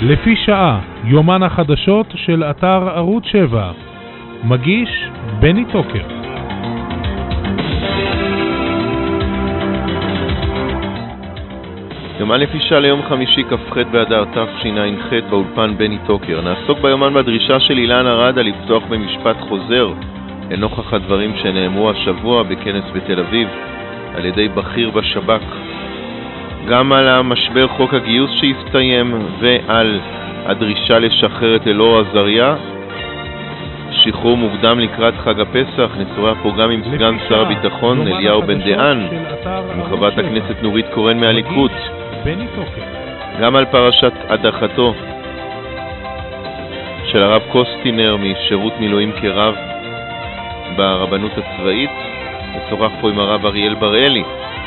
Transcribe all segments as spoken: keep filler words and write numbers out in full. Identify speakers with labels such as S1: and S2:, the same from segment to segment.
S1: לפי שעה, יומן החדשות של אתר ערוץ שבע. מגיש בני טוקר.
S2: יומן לפי שעה ליום חמישי כ"ח באדר תשע"ח באולפן בני טוקר. נעסוק ביומן בדרישה של אילן ארדה לפתוח במשפט חוזר לנוכח הדברים שנאמרו השבוע בכנס בתל אביב על ידי בכיר בשב"כ, גם על המשבר חוק הגיוס שהסתיים ועל הדרישה לשחרר את אלאור עזריה, שחרור מוקדם לקראת חג הפסח. נשוחח פה גם עם סגן שר הביטחון אליהו בן דהן, עם חברת הכנסת נורית קורן מהליכוד, גם על פרשת הדחתו של הרב קוסטינר משירות מילואים כרב ברבנות הצבאית. נשוחח פה עם הרב אריאל בראלי.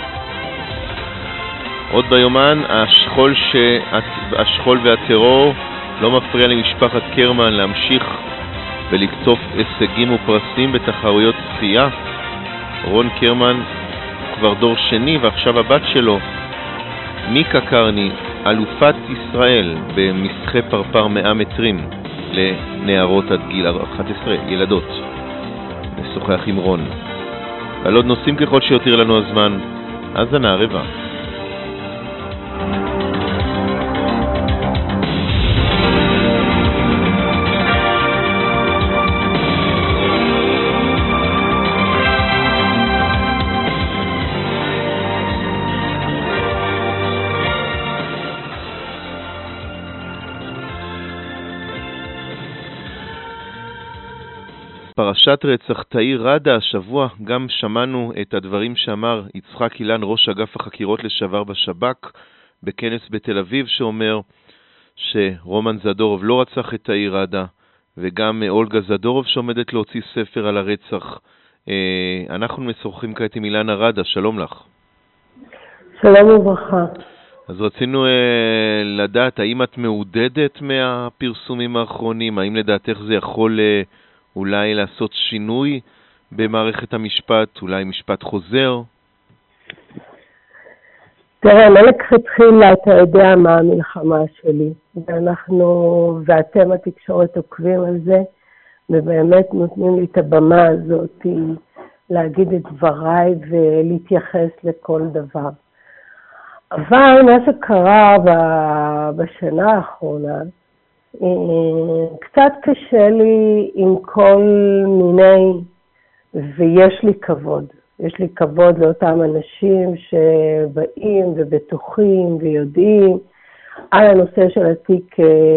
S2: עוד ביומן, השכול, ש... השכול והטרור לא מפריע למשפחת קרמן להמשיך ולקטוף הישגים ופרסים בתחרויות צפייה. רון קרמן כבר דור שני, ועכשיו הבת שלו מיקה קרני אלופת ישראל במשחק פרפר מאה מטרים לנערות עד גיל אחת עשרה, ילדות. נשוחח עם רון ועל עוד נושאים ככל שיותיר לנו הזמן. האזנה רבה. פרשת רצח תאיר ראדה. השבוע גם שמענו את הדברים שאמר יצחק אילן, ראש אגף החקירות לשעבר בשב"כ, בכנס בתל אביב, שאומר שרומן זדורוב לא רצח את תאיר ראדה, וגם אולגה זדורוב שעומדת להוציא ספר על הרצח. אנחנו משוחחים כעת עם אילנה ראדה. שלום לך.
S3: שלום וברכה.
S2: אז רצינו לדעת, האם את מעודדת מהפרסומים האחרונים? האם לדעתך זה יכול אולי לעשות שינוי במערכת המשפט, אולי משפט חוזר?
S3: תראה, מלך התחילה, אתה יודע מה המלחמה שלי, ואנחנו, ואתם התקשורת עוקבים על זה, ובאמת נותנים לי את הבמה הזאת להגיד את דבריי ולהתייחס לכל דבר. אבל מה שקרה בשנה האחרונה, קצת קשה לי עם כל מיני, ויש לי כבוד. יש לי כבוד לאותם אנשים שבאים ובטוחים ויודעים על הנושא של התיק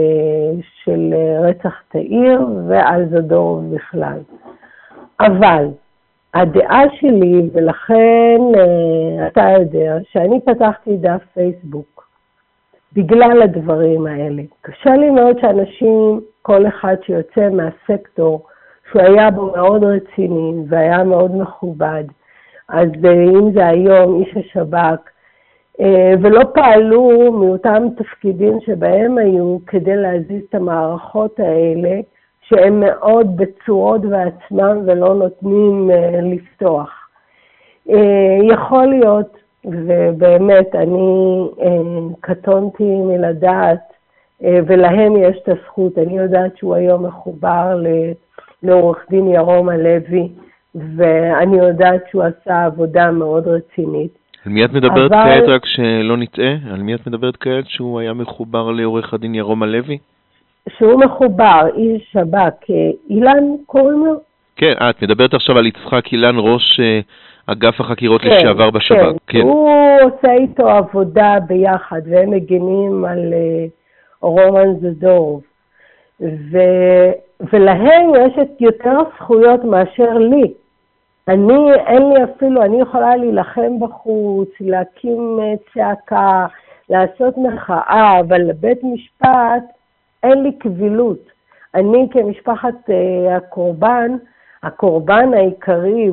S3: של רצח תאיר ועל זדורוב בכלל. אבל הדעה שלי, ולכן אתה יודע שאני פתחתי דף פייסבוק, בגלל הדברים האלה. קשה לי מאוד שאנשים, כל אחד שיוצא מהסקטור, שהוא היה בו מאוד רציני והיה מאוד מכובד, אז אם זה היום איש השב"כ, ולא פעלו מאותם תפקידים שבהם היו כדי להזיז את המערכות האלה, שהם מאוד בצורות בעצמם ולא נותנים לפתוח. יכול להיות, ובאמת אני קטונתי מלדעת, ולהם יש את הזכות. אני יודעת שהוא היום מחובר לעורך דין ירום הלוי, ואני יודעת שהוא עשה עבודה מאוד רצינית.
S2: על מי את מדברת אבל... כעת, רק שלא נטעה? על מי את מדברת כעת שהוא היה מחובר לעורך הדין ירום הלוי?
S3: שהוא מחובר, איש שב"כ, אילן קוראים לו?
S2: כן, את מדברת עכשיו על יצחק אילן, ראש אגף החקירות כן, לשעבר בשב"כ.
S3: כן, כן, הוא עושה איתו עבודה ביחד, והם מגנים על uh, רומן זדורוב. ו... ולהם יש את יותר זכויות מאשר לי. אני, אין לי אפילו, אני יכולה להילחם בחוץ, להקים צעקה, לעשות מחאה, אבל לבית משפט אין לי קבילות. אני כמשפחת uh, הקורבן, הקורבן העיקרי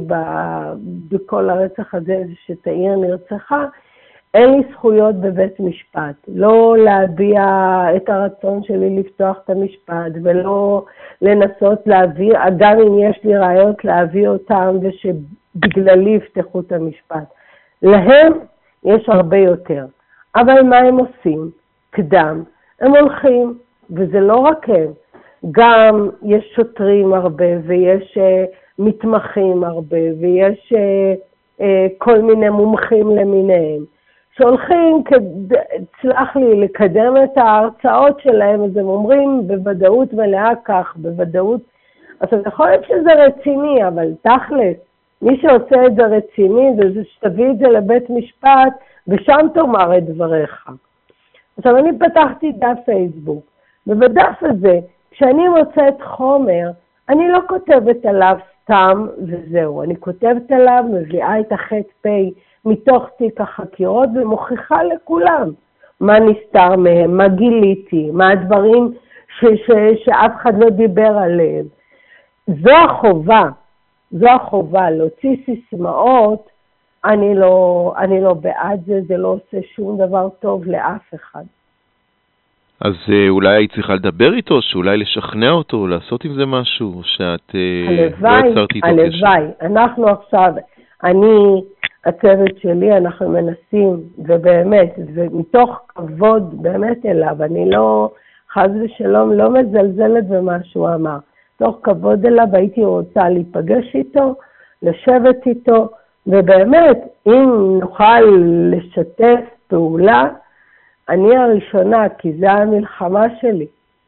S3: בכל הרצח הזה שתאיר נרצחה, אין לי זכויות בבית משפט. לא להביע את הרצון שלי לפתוח את המשפט, ולא לנסות להביא, גם אם יש לי רעיונות להביא אותם, ושבגללי יפתחו את המשפט. להם יש הרבה יותר. אבל מה הם עושים? קדם. הם הולכים, וזה לא רק הם. גם יש שוטרים הרבה, ויש uh, מתמחים הרבה, ויש uh, uh, כל מיני מומחים למיניהם, שהולכים, צלח לי, לקדם את ההרצאות שלהם, אז הם אומרים בוודאות מלאה כך, בוודאות, אז אתה יכול להיות שזה רציני, אבל תכלס, מי שעושה את זה רציני, זה שתביא את זה לבית משפט, ושם תאמר את דבריך. עכשיו, אני פתחתי דף פייסבוק, ובדף הזה, כשאני מוצאת חומר, אני לא כותבת עליו סתם וזהו, אני כותבת עליו, מביאה את החטא פי מתוך תיק החקירות, ומוכיחה לכולם מה נסתר מהם, מה גיליתי, מה הדברים ש- ש- שאף אחד לא דיבר עליהם. זו החובה, זו החובה, להוציא סיסמאות, אני לא, אני לא בעד זה, זה לא עושה שום דבר טוב לאף אחד.
S2: אז אולי היית צריכה לדבר איתו, שאולי לשכנע אותו, לעשות עם זה משהו, שאת
S3: הלוואי,
S2: לא יצרת איתו קשר.
S3: הלוואי, אנחנו עכשיו, אני, הצוות שלי, אנחנו מנסים, ובאמת, ומתוך כבוד באמת אליו, אני לא, חס ושלום, לא מזלזלת במה שהוא אמר. תוך כבוד אליו הייתי רוצה להיפגש איתו, לשבת איתו, ובאמת, אם נוכל לשתף פעולה, אני הראשונה, כי זה המלחמה שלי.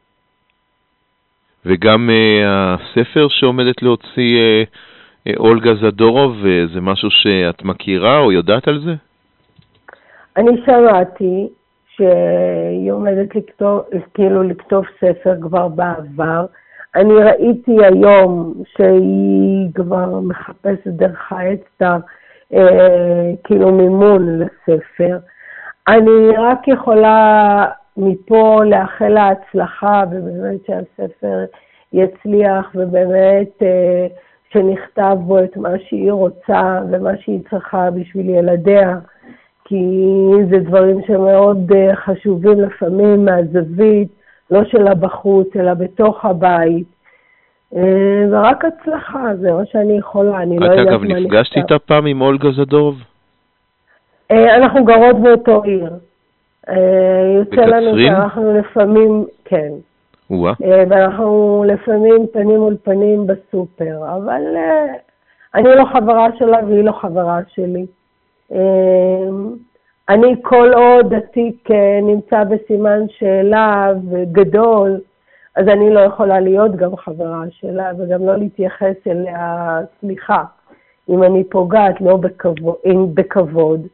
S2: וגם uh, הספר שעומדת להוציא uh, uh, אולגה זדורוב, uh, זה משהו שאת מכירה או יודעת על זה?
S3: אני שמעתי שהיא עומדת לכתוב, כאילו לכתוב ספר כבר בעבר. אני ראיתי היום שהיא כבר מחפשת דרך האצטר, אה, כאילו מימון לספר. אני רק יכולה מפה לאחל לה הצלחה, ובאמת שהספר יצליח, ובאמת אה, שנכתב בו את מה שהיא רוצה ומה שהיא צריכה בשביל ילדיה, כי זה דברים שמאוד אה, חשובים לפעמים מהזווית, לא שלה בחוץ, אלא בתוך הבית. אה, ורק הצלחה, זה מה שאני יכולה, אני לא יודעת מה נכתב.
S2: את אגב נפגשת איתה פעם עם אולגה זדורוב?
S3: אנחנו גרות באותו עיר. יוצא לנו שאנחנו לפעמים, כן.
S2: וואה.
S3: ואנחנו לפעמים פנים מול פנים בסופר, אבל אני לא חברה שלה והיא לא חברה שלי. אני כל עוד התיק נמצא בסימן שאלה וגדול, אז אני לא יכולה להיות גם חברה שלה וגם לא להתייחס אליה, סליחה, אם אני פוגעת, לא בכבוד, בכבוד.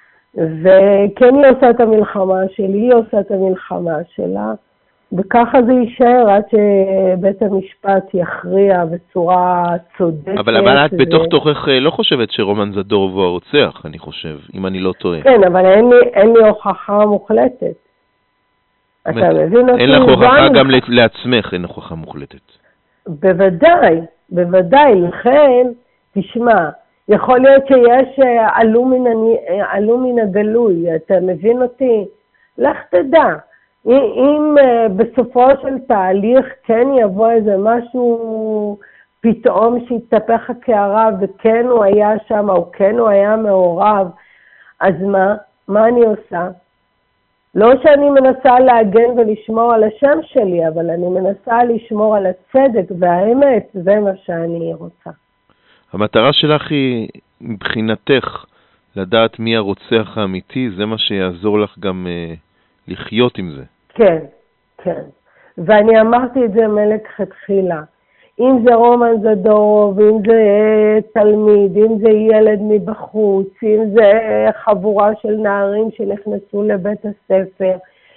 S3: וכן היא עושה את המלחמה שלי, היא עושה את המלחמה שלה, וככה זה יישאר עד שבית המשפט יכריע בצורה צודקת.
S2: אבל, אבל את ו... בתוך תוכך לא חושבת שרומן זדורוב הוא הרוצח, אני חושב, אם אני לא טועה.
S3: כן, אבל אין לי, אין לי הוכחה מוחלטת. אתה מבין אותי?
S2: אין לך הוכחה גם לך. לעצמך, אין הוכחה מוחלטת.
S3: בוודאי, בוודאי, לכן, תשמע, יכול להיות שיש עלו מן, עלו מן הגלוי, אתה מבין אותי? לך תדע. אם בסופו של תהליך כן יבוא איזה משהו פתאום שיתהפך הקערה וכן הוא היה שם או כן הוא היה מעורב, אז מה? מה אני עושה? לא שאני מנסה להגן ולשמור על השם שלי, אבל אני מנסה לשמור על הצדק והאמת, זה מה שאני רוצה.
S2: המטרה שלך היא מבחינתך לדעת מי הרוצח האמיתי, זה מה שיעזור לך גם אה, לחיות עם זה.
S3: כן, כן. ואני אמרתי את זה מלכתחילה. אם זה רומן זדורוב, אם זה תלמיד, אם זה ילד מבחוץ, אם זה חבורה של נערים שנכנסו לבית הספר,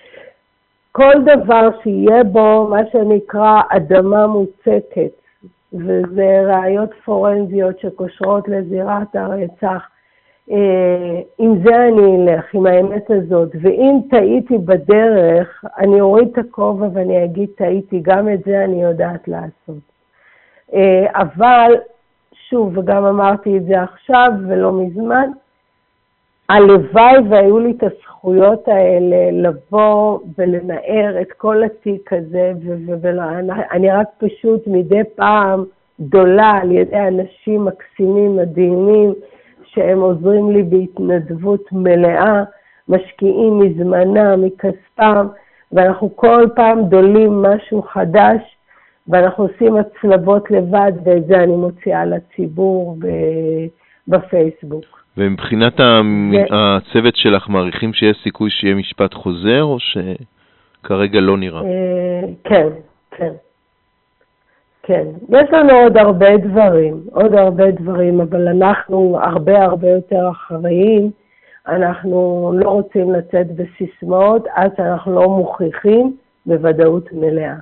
S3: כל דבר שיהיה בו מה שנקרא אדמה מוצקת, וזה ראיות פורנזיות שקושרות לזירת הרצח, עם זה אני אלך, עם האמת הזאת, ואם טעיתי בדרך, אני אוריד את הכובע ואני אגיד טעיתי, גם את זה אני יודעת לעשות. אבל, שוב, וגם אמרתי את זה עכשיו ולא מזמן, הלוואי והיו לי את הזכויות האלה לבוא ולנער את כל התיק הזה, ואני רק פשוט מדי פעם דולה על ידי אנשים מקסימים, מדהימים, שהם עוזרים לי בהתנדבות מלאה, משקיעים מזמנם, מכספם, ואנחנו כל פעם דולים משהו חדש, ואנחנו עושים הצלבות לבד, ואת זה אני מוציאה לציבור בפייסבוק.
S2: ומבחינת הצוות שלך מעריכים שיש סיכוי שיהיה משפט חוזר, או שכרגע לא נראה?
S3: כן, כן. כן. יש לנו עוד הרבה דברים, עוד הרבה דברים, אבל אנחנו הרבה הרבה יותר אחראיים. אנחנו לא רוצים לצאת בסיסמאות, עד שאנחנו לא מוכיחים בוודאות מלאה.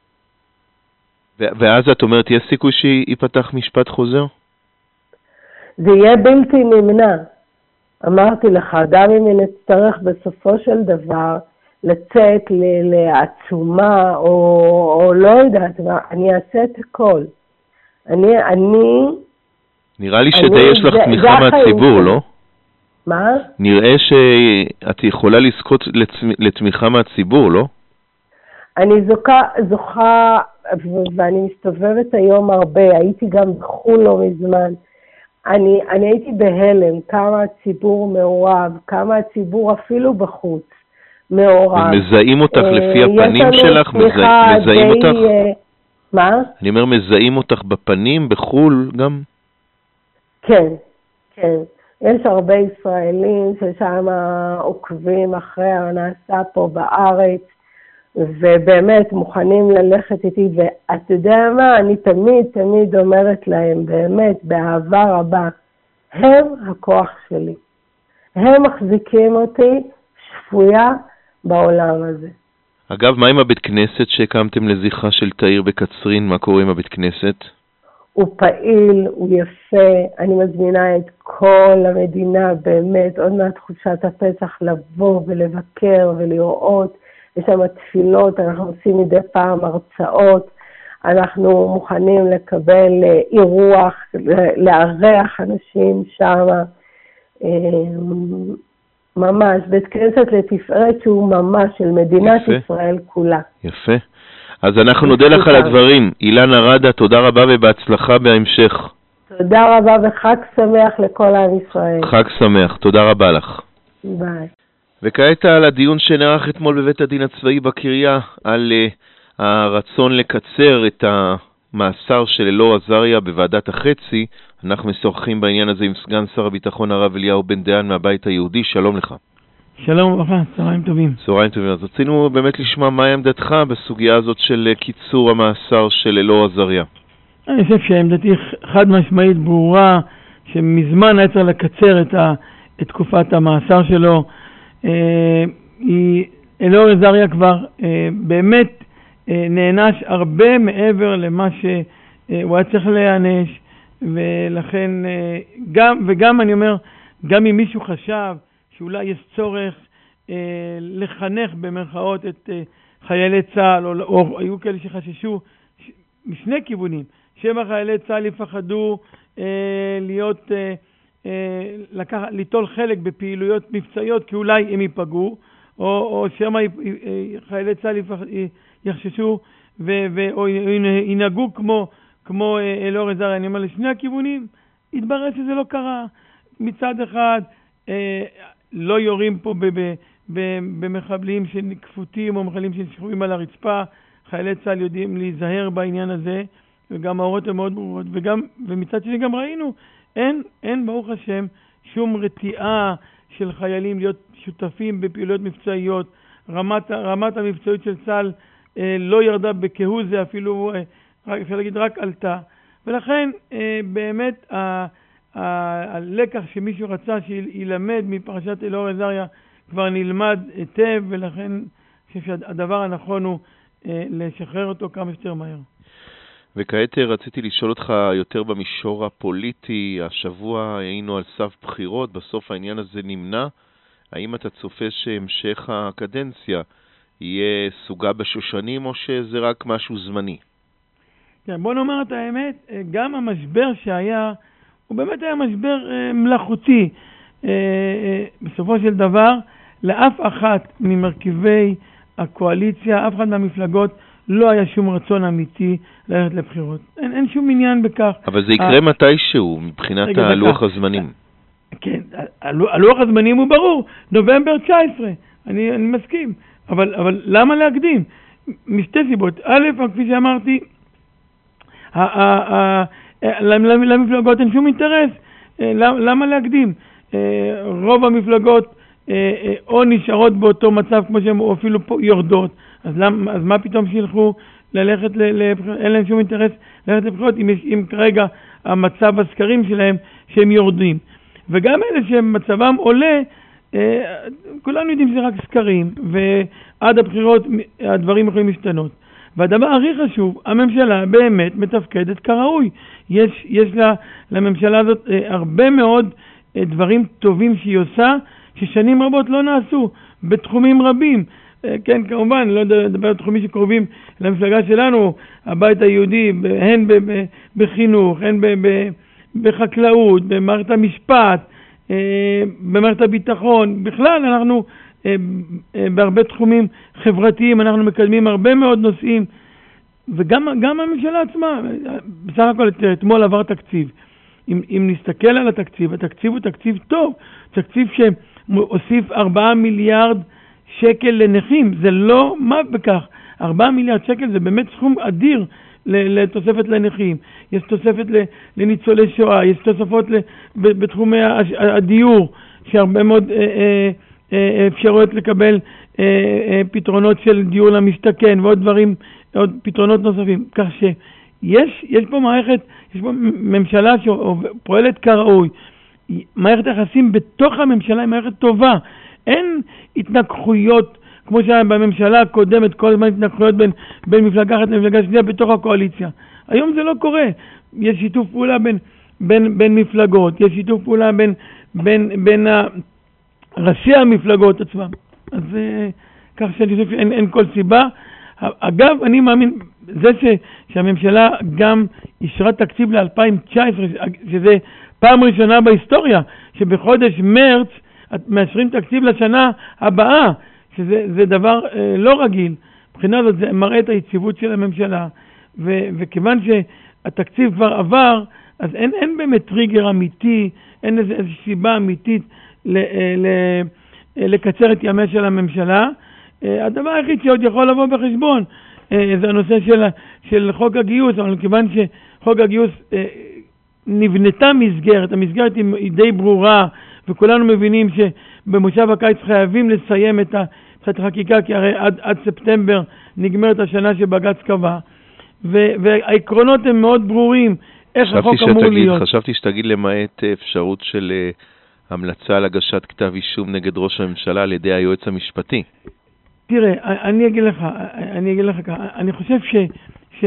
S2: ואז את אומרת, יש סיכוי שיפתח משפט חוזר?
S3: זה יהיה בלתי נמנע. אמרתי לך, גם אם נצטרך בסופו של דבר לצאת לעצומה, או, או לא יודעת מה, אני אעשה את הכל. אני, אני...
S2: נראה לי שדי יש לך תמיכה מהציבור, לא?
S3: מה?
S2: נראה שאת יכולה לזכות לתמיכה מהציבור, לא?
S3: אני זוכה, זוכה, ואני מסתובבת היום הרבה, הייתי גם בחול לא מזמן. אני, אני הייתי בהלם, כמה הציבור מעורב, כמה הציבור אפילו בחוץ מעורב.
S2: מזהים אותך לפי הפנים שלך? מזהים אותך?
S3: מה?
S2: אני אומר, מזהים אותך בפנים, בחול גם?
S3: כן, כן. יש הרבה ישראלים ששם עוקבים אחרי הנעשה פה בארץ, ובאמת מוכנים ללכת איתי, ואתה יודע מה, אני תמיד תמיד אומרת להם, באמת, באהבה רבה, הם הכוח שלי. הם מחזיקים אותי שפויה בעולם הזה.
S2: אגב, מה עם הבית כנסת שהקמתם לזכרה של תאיר בקצרין? מה קורה עם הבית כנסת?
S3: הוא פעיל, הוא יפה, אני מזמינה את כל המדינה, באמת, עוד מעט תחושת הפסח לבוא ולבקר ולראות. יש שם תפילות, אנחנו עושים מדי פעם הרצאות, אנחנו מוכנים לקבל אירוח, לארח אנשים שם, ממש, בית כנסת לתפארת שהוא ממש של מדינת יפה. ישראל כולה.
S2: יפה. אז אנחנו נודה לך על הדברים. אילנה רדה, תודה רבה ובהצלחה בהמשך.
S3: תודה רבה וחג שמח לכל עם ישראל.
S2: חג שמח, תודה רבה לך.
S3: ביי.
S2: וכעת על הדיון שנערך אתמול בבית הדין הצבאי בקריה על uh, הרצון לקצר את המאסר של אלאור עזריה בוועדת החצי. אנחנו משוחחים בעניין הזה עם סגן שר הביטחון הרב אליהו בן דיין מהבית היהודי. שלום לך.
S4: שלום וברכה, צהריים טובים.
S2: צהריים טובים. אז רצינו באמת לשמוע מה עמדתך בסוגיה הזאת של קיצור המאסר של אלאור עזריה.
S4: אני חושב שעמדתי חד משמעית ברורה, שמזמן היה צריך לקצר את, ה, את תקופת המאסר שלו. אה, אלאור עזריה כבר אה, באמת אה, נענש הרבה מעבר למה שהוא היה צריך להיענש, ולכן אה, גם, וגם אני אומר, גם אם מישהו חשב שאולי יש צורך אה, לחנך במרכאות את אה, חיילי צה"ל, או, או היו כאלה שחששו ש, משני כיוונים, שבע חיילי צה"ל יפחדו אה, להיות, אה, אה, לקח, ליטול חלק בפעילויות מבצעיות, כי אולי הם ייפגעו, או, או שמה חיילי צה"ל יפח, יחששו ו, ו, או ינהגו כמו, כמו אה, אלאור עזריה. אני אומר, לשני הכיוונים, התברר שזה לא קרה. מצד אחד, אה, לא יורים פה ב, ב, ב, במחבלים שכפותים או מחבלים ששכבים על הרצפה. חיילי צה"ל יודעים להיזהר בעניין הזה, וגם ההוראות הן מאוד ברורות, וגם, ומצד שני גם ראינו, אין, אין ברוך השם שום רתיעה של חיילים להיות שותפים בפעילויות מבצעיות. רמת, רמת המבצעיות של צה"ל אה, לא ירדה בכהוא זה, אפילו, אה, אפשר להגיד, רק עלתה. ולכן אה, באמת ה, ה, הלקח שמישהו רצה שילמד מפרשת אלאור עזריה כבר נלמד היטב, ולכן אני חושב שהדבר הנכון הוא אה, לשחרר אותו כמה שיותר מהר.
S2: וכעת רציתי לשאול אותך יותר במישור הפוליטי. השבוע היינו על סף בחירות, בסוף העניין הזה נמנע. האם אתה צופה שהמשך הקדנציה יהיה סוגה בשושנים, או שזה רק משהו זמני?
S4: כן, בוא נאמר את האמת, גם המשבר שהיה, הוא באמת היה משבר מלאכותי. בסופו של דבר, לאף אחת ממרכיבי הקואליציה, אף אחד מהמפלגות, לא היה שום רצון אמיתי ללכת לבחירות. אין, אין שום עניין בכך.
S2: אבל זה יקרה מתישהו, מבחינת הלוח הזמנים.
S4: כן, הלוח הזמנים הוא ברור, נובמבר תשע עשרה, אני, אני מסכים. אבל, אבל למה להקדים? משתי סיבות. א', כפי שאמרתי, למפלגות אין שום אינטרס. למה להקדים? רוב המפלגות או נשארות באותו מצב כמו שהן, או אפילו יורדות. אז, למה, אז מה פתאום שילכו ללכת לבחירות? אין להם שום אינטרס ללכת לבחירות אם, אם כרגע המצב הסקרים שלהם שהם יורדים. וגם אלה שמצבם עולה, כולנו יודעים שזה רק סקרים, ועד הבחירות הדברים יכולים להשתנות. והדבר הכי חשוב, הממשלה באמת מתפקדת כראוי. יש, יש לה, לממשלה הזאת הרבה מאוד דברים טובים שהיא עושה, ששנים רבות לא נעשו, בתחומים רבים. כן, כמובן, לא לדבר על תחומים שקרובים למפלגה שלנו, הבית היהודי, הן בחינוך, הן בחקלאות, במערכת המשפט, במערכת הביטחון. בכלל, אנחנו בהרבה תחומים חברתיים, אנחנו מקדמים הרבה מאוד נושאים, וגם גם הממשלה עצמה. בסך הכל, אתמול עבר תקציב. אם, אם נסתכל על התקציב, התקציב הוא תקציב טוב, תקציב שהוסיף ארבעה מיליארד שקל לנכים, זה לא מה בכך. ארבעה מיליארד שקל זה באמת סכום אדיר לתוספת לנכים. יש תוספת לניצולי שואה, יש תוספות בתחומי הדיור, שהרבה מאוד אפשרויות לקבל פתרונות של דיור למשתכן ועוד דברים, עוד פתרונות נוספים. כך שיש יש פה מערכת, יש פה ממשלה שפועלת כראוי. מערכת היחסים בתוך הממשלה היא מערכת טובה. אין התנגחויות כמו שהיה בממשלה הקודמת, כל הזמן התנגחויות בין, בין מפלגה אחת למפלגה שנייה בתוך הקואליציה. היום זה לא קורה. יש שיתוף פעולה בין, בין, בין מפלגות, יש שיתוף פעולה בין, בין, בין ראשי המפלגות עצמם. אז כך שאני חושב שאין אין כל סיבה. אגב, אני מאמין, זה ש, שהממשלה גם אישרה תקציב ל-אלפיים תשע עשרה, שזה פעם ראשונה בהיסטוריה, שבחודש מרץ מאשרים תקציב לשנה הבאה, שזה זה דבר אה, לא רגיל. מבחינה הזאת זה מראה את היציבות של הממשלה, ו, וכיוון שהתקציב כבר עבר, אז אין, אין באמת טריגר אמיתי, אין איזו איזו סיבה אמיתית ל, ל, לקצר את ימיה של הממשלה. הדבר היחיד שעוד יכול לבוא בחשבון זה הנושא של, של חוק הגיוס, אבל כיוון שחוק הגיוס נבנתה מסגרת, המסגרת היא די ברורה, וכולנו מבינים שבמושב הקיץ חייבים לסיים את החקיקה, כי הרי עד, עד ספטמבר נגמרת השנה שבג"ץ קבע, והעקרונות הם מאוד ברורים, איך החוק אמור להיות.
S2: חשבתי שתגיד למעט אפשרות של המלצה על הגשת כתב אישום נגד ראש הממשלה על ידי היועץ המשפטי.
S4: תראה, אני אגיד לך, אני אגיד לך ככה, אני חושב ש,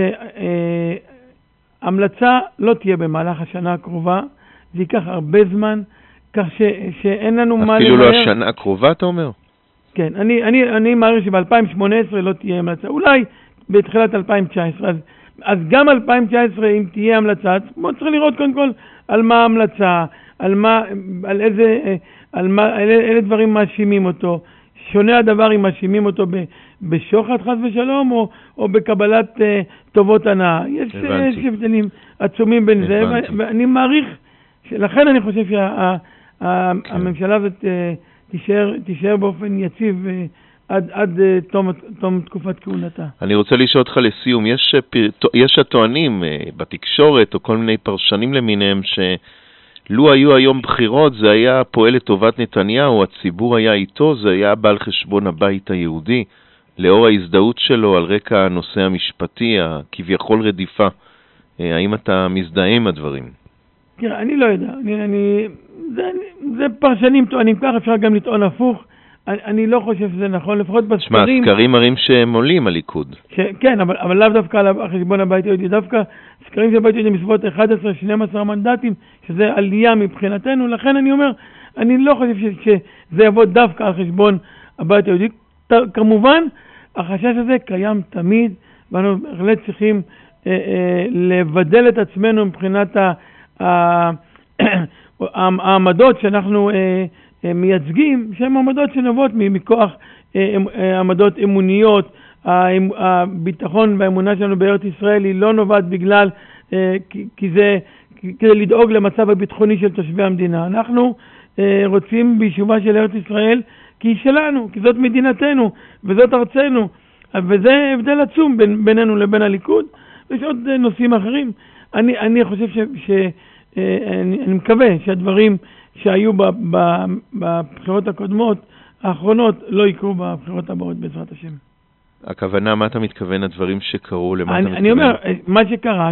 S4: שהמלצה לא תהיה במהלך השנה הקרובה, זה ייקח הרבה זמן, כך ש, שאין לנו מה למהר.
S2: אפילו לא השנה הקרובה, אתה אומר?
S4: כן, אני, אני, אני מעריך שב-אלפיים שמונה עשרה לא תהיה המלצה, אולי בתחילת אלפיים תשע עשרה, אז, אז גם אלפיים תשע עשרה אם תהיה המלצה, בוא צריך לראות קודם כל על מה ההמלצה, על מה, על איזה, על מה, על אלה דברים מאשימים אותו. שונה הדבר אם מאשימים אותו בשוחד חס ושלום או, או בקבלת uh, טובות הנאה. יש הבדלים עצומים בין זה, ואני מעריך, לכן אני חושב שהממשלה הזאת uh, תישאר, תישאר באופן יציב uh, עד, עד uh, תום, תום תקופת כהונתה.
S2: אני רוצה לשאול אותך לסיום, יש, יש הטוענים uh, בתקשורת או כל מיני פרשנים למיניהם ש... לו היו היום בחירות, זה היה פועל לטובת נתניהו, הציבור היה איתו, זה היה בא על חשבון הבית היהודי, לאור ההזדהות שלו על רקע הנושא המשפטי, כביכול רדיפה. האם אתה מזדהה עם הדברים?
S4: תראה, אני לא יודע. אני, אני, זה, זה פרשנים טוענים כך, אפשר גם לטעון הפוך. אני, אני לא חושב שזה נכון, לפחות בסקרים...
S2: שמה, סקרים מראים שהם עולים הליכוד.
S4: ש, כן, אבל, אבל לאו דווקא על חשבון הבית היהודי, דווקא סקרים של הבית היהודי מסביבות אחד עשר שנים עשר מנדטים, שזה עלייה מבחינתנו, לכן אני אומר, אני לא חושב ש, שזה יבוא דווקא על חשבון הבית היהודי. ת, כמובן, החשש הזה קיים תמיד, ואנו בהחלט צריכים אה, אה, לבדל את עצמנו מבחינת ה, ה, העמדות שאנחנו... אה, מייצגים, שהן עמדות שנובעות מכוח עמדות אמוניות. הביטחון והאמונה שלנו בארץ ישראל היא לא נובעת בגלל, כי זה, כדי לדאוג למצב הביטחוני של תושבי המדינה. אנחנו רוצים ביישובה של ארץ ישראל, כי היא שלנו, כי זאת מדינתנו וזאת ארצנו, וזה הבדל עצום בין, בינינו לבין הליכוד. ויש עוד נושאים אחרים. אני, אני חושב ש, ש, אני, אני מקווה שהדברים שהיו ב, ב, בבחירות הקודמות, האחרונות, לא יקרו בבחירות הבאות בעזרת השם.
S2: הכוונה, מה אתה מתכוון, הדברים שקרו, למה
S4: אני,
S2: אתה מתכוון?
S4: אני אומר, מה שקרה,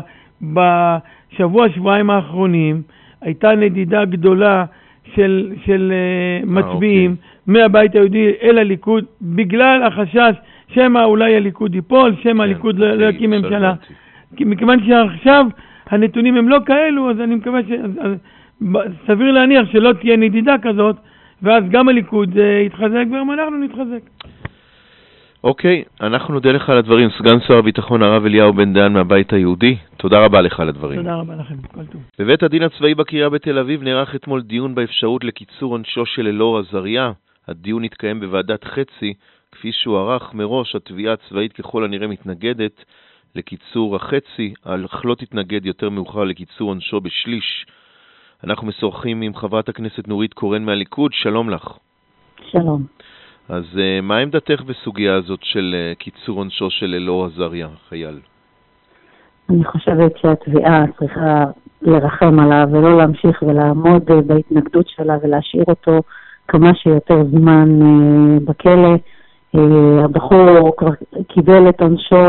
S4: שבשבוע, שבועיים האחרונים, הייתה נדידה גדולה של, של uh, מצביעים אוקיי. מהבית היהודי אל הליכוד, בגלל החשש שמה אולי הליכוד ייפול, שמה כן, הליכוד אוקיי, לא יקים ממשלה. כי מכיוון שעכשיו הנתונים הם לא כאלו, אז אני מקווה ש... אז, סביר להניח שלא תהיה נדידה כזאת, ואז גם הליכוד uh, יתחזק וגם אנחנו נתחזק.
S2: אוקיי, אנחנו נודה לך על הדברים. סגן שר הביטחון הרב אליהו בן דהן מהבית היהודי, תודה רבה לך על הדברים.
S4: תודה רבה לכם, כל טוב.
S2: בבית הדין הצבאי בקריה בתל אביב נערך אתמול דיון באפשרות לקיצור עונשו של אלאור עזריה. הדיון התקיים בוועדת חצי, כפי שהוא ערך מראש. התביעה הצבאית ככל הנראה מתנגדת לקיצור החצי, אך לא תתנגד יותר מאוחר לקיצור עונשו בשליש. אנחנו משוחחים עם חברת הכנסת נורית קורן מהליכוד, שלום לך.
S5: שלום.
S2: אז uh, מה עמדתך בסוגיה הזאת של uh, קיצור עונשו של אלאור עזריה, חייל?
S5: אני חושבת שהתביעה צריכה לרחם עליו ולא להמשיך ולעמוד uh, בהתנגדות שלה ולהשאיר אותו כמה שיותר זמן uh, בכלא. Uh, הבחור כבר קיבל את עונשו,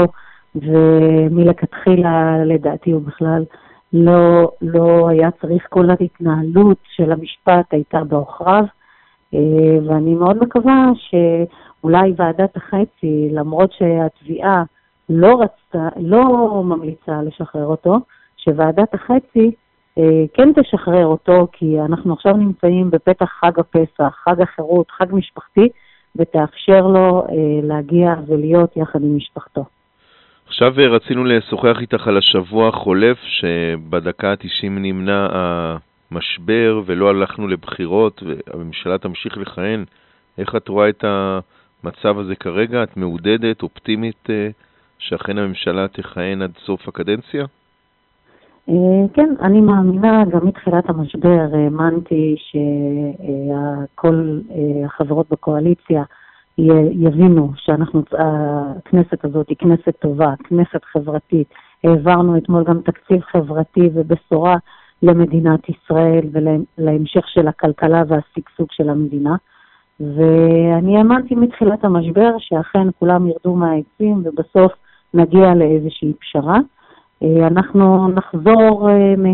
S5: ומלכתחילה לדעתי הוא בכלל לא, לא היה צריך, כל ההתנהלות של המשפט הייתה בעוכריו. ואני מאוד מקווה שאולי ועדת החצי, למרות שהתביעה לא רצתה, לא ממליצה לשחרר אותו, שוועדת החצי כן תשחרר אותו, כי אנחנו עכשיו נמצאים בפתח חג הפסח, חג החירות, חג משפחתי, ותאפשר לו להגיע ולהיות יחד עם משפחתו.
S2: עכשיו רצינו לשוחח איתך על השבוע החולף, שבדקה ה-תשעים נמנע משבר ולא הלכנו לבחירות והממשלה תמשיך לכהן. איך את רואה את המצב הזה כרגע? את מעודדת, אופטימית, שאכן הממשלה תכהן עד סוף הקדנציה?
S5: כן, אני מאמינה, גם מתחילת המשבר האמנתי שכל החברות בקואליציה יבינו שאנחנו, הכנסת הזאת היא כנסת טובה, כנסת חברתית. העברנו אתמול גם תקציב חברתי ובשורה למדינת ישראל ולהמשך של הכלכלה והסגסוג של המדינה. ואני האמנתי מתחילת המשבר שאכן כולם ירדו מהעצים ובסוף נגיע לאיזושהי פשרה. אנחנו נחזור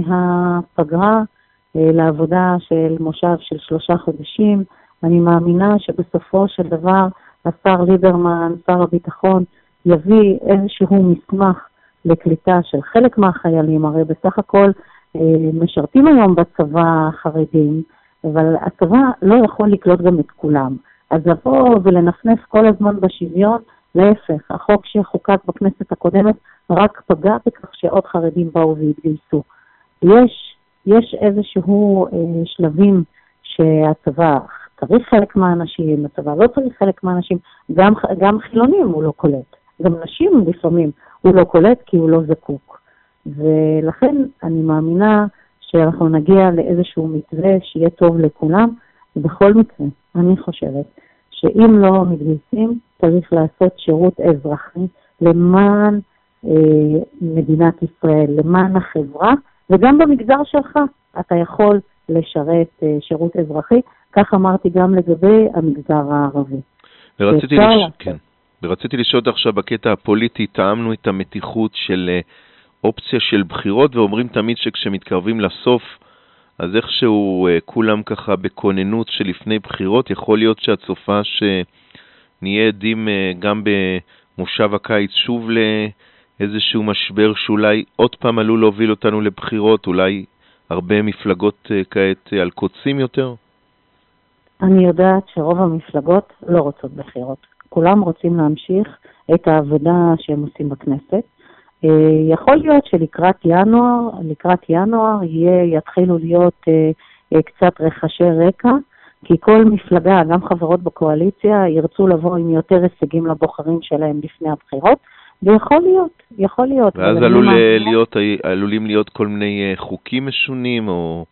S5: מהפגרה לעבודה של מושב של שלושה חודשים. אני מאמינה שבסופו של דבר השר ליברמן, שר הביטחון, יביא איזשהו מסמך לקליטה של חלק מהחיילים. הרי בסך הכל משרתים היום בצבא חרדים, אבל הצבא לא יכול לקלוט גם את כולם. אז לבוא ולנפנף כל הזמן בשוויון, להפך, החוק שחוקק בכנסת הקודמת רק פגע בכך שעוד חרדים באו והתגייסו. יש, יש איזשהו אה, שלבים שהצבא צריך חלק מהאנשים, הצבא לא צריך חלק מהאנשים, גם, גם חילונים הוא לא קולט, גם נשים לפעמים הוא לא קולט כי הוא לא זקוק. ולכן אני מאמינה שאנחנו נגיע לאיזשהו מתווה שיהיה טוב לכולם, ובכל מקרה אני חושבת שאם לא מתגייסים צריך לעשות שירות אזרחי למען אה, מדינת ישראל, למען החברה, וגם במגזר שלך אתה יכול לשרת אה, שירות אזרחי, כך אמרתי גם לגבי המגזר הערבי.
S2: ורציתי, לש... כן. ורציתי לשאול עכשיו בקטע הפוליטי, טעמנו את המתיחות של אופציה של בחירות, ואומרים תמיד שכשמתקרבים לסוף, אז איכשהו כולם ככה בכוננות שלפני בחירות, יכול להיות שהצופה שנהיה עדים גם במושב הקיץ שוב לאיזשהו משבר שאולי עוד פעם עלול להוביל אותנו לבחירות, אולי הרבה מפלגות כעת על קוצים יותר?
S5: אני יודעת שרוב המפלגות לא רוצות בחירות. כולם רוצים להמשיך את העבודה שהם עושים בכנסת. יכול להיות שלקראת ינואר, לקראת ינואר יהיה, יתחילו להיות קצת רחשי רקע, כי כל מפלגה, גם חברות בקואליציה, ירצו לבוא עם יותר הישגים לבוחרים שלהם לפני הבחירות, ויכול להיות, יכול להיות.
S2: ואז עלול להיות, עלולים להיות כל מיני חוקים משונים, או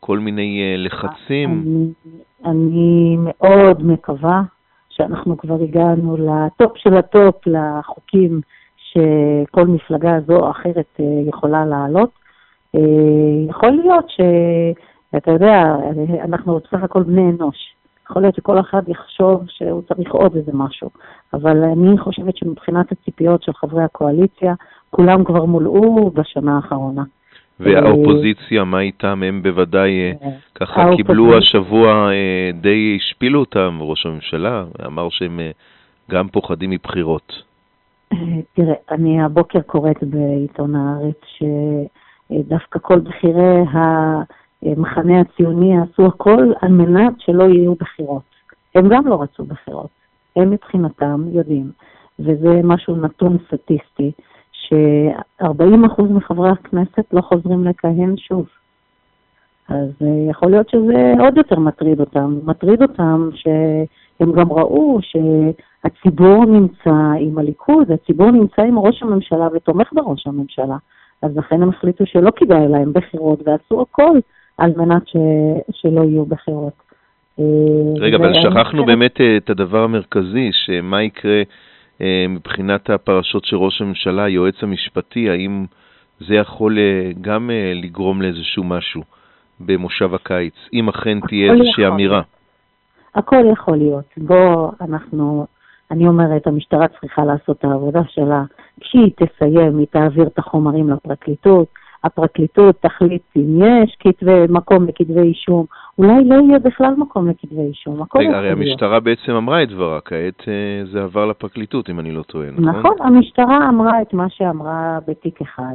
S2: כל מיני לחצים?
S5: אני, אני מאוד מקווה שאנחנו כבר הגענו לטופ של הטופ, לחוקים שכל מפלגה זו או אחרת יכולה לעלות. יכול להיות שאתה יודע, אנחנו בסך הכל בני אנוש. יכול להיות שכל אחד יחשוב שהוא צריך עוד איזה משהו. אבל אני חושבת שמבחינת הציפיות של חברי הקואליציה, כולם כבר מולאו בשנה האחרונה.
S2: והאופוזיציה, מה איתם? הם בוודאי ככה קיבלו השבוע, די השפילו אותם, ראש הממשלה אמר שהם גם פוחדים מבחירות.
S5: תראה, אני הבוקר קוראת בעיתון הארץ שדווקא כל בחירי המחנה הציוני עשו הכל על מנת שלא יהיו בחירות. הם גם לא רצו בחירות. הם מבחינתם יודעים, וזה משהו נתון סטטיסטי, ש-ארבעים אחוז מחברי הכנסת לא חוזרים לכהן שוב. אז יכול להיות שזה עוד יותר מטריד אותם. מטריד אותם שהם גם ראו שהציבור נמצא עם הליכוד, הציבור נמצא עם ראש הממשלה ותומך בראש הממשלה. אז לכן הם החליטו שלא כדאי להם בחירות, ועשו הכל על מנת ש... שלא יהיו בחירות.
S2: רגע, אבל שכחנו באמת את הדבר המרכזי, שמה יקרה מבחינת הפרשות של ראש הממשלה, היועץ המשפטי, האם זה יכול גם לגרום לאיזשהו משהו במושב הקיץ, אם אכן תהיה איזושהי אמירה?
S5: הכל יכול להיות. בוא, אנחנו, אני אומרת, המשטרה צריכה לעשות את העבודה שלה. כשהיא תסיים, היא תעביר את החומרים לפרקליטות, הפרקליטות תחליט אם יש כתבי, מקום לכתבי אישום, אולי לא יהיה בכלל מקום לכתבי אישום.
S2: רגע, הרי המשטרה בעצם אמרה את דברה, כעת זה עבר לפרקליטות, אם אני לא טועה, נכון?
S5: נכון, המשטרה אמרה את מה שאמרה בתיק אחד.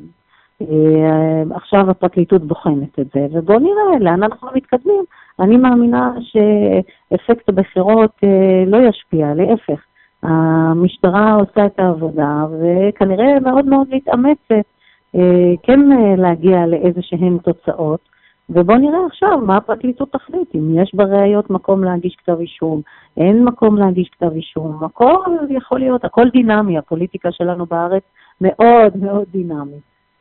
S5: עכשיו הפרקליטות בוחנת את זה, ובואו נראה לאן אנחנו מתקדמים. אני מאמינה שאפקט הבחירות לא ישפיע, להפך. המשטרה עושה את העבודה, וכנראה מאוד מאוד מתאמצת כן להגיע לאיזה שהן תוצאות, ובוא נראה עכשיו מה הפרקליטות תחליט, אם יש בראיות מקום להגיש כתב אישום, אין מקום להגיש כתב אישום, הכל יכול להיות, הכל דינמי, הפוליטיקה שלנו בארץ מאוד מאוד דינמי.